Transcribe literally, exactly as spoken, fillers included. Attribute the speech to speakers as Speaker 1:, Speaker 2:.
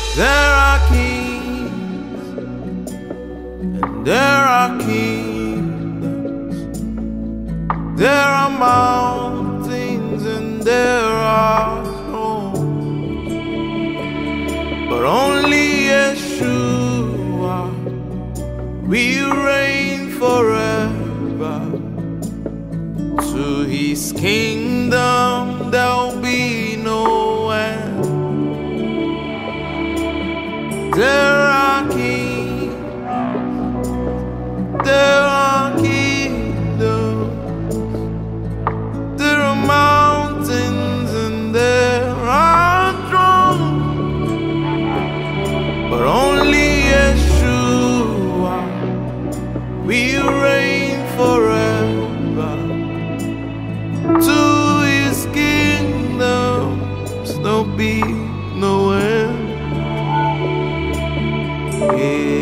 Speaker 1: There are kings and there are kingdoms. There are mountains and there are thrones, but only Yeshua will reign forever. To his kingdom there'll be no end. There are kings, there are kingdoms, there are mountains and there are thrones, but only Yeshua will reign forever. To his kingdoms there'll be no end. Yeah.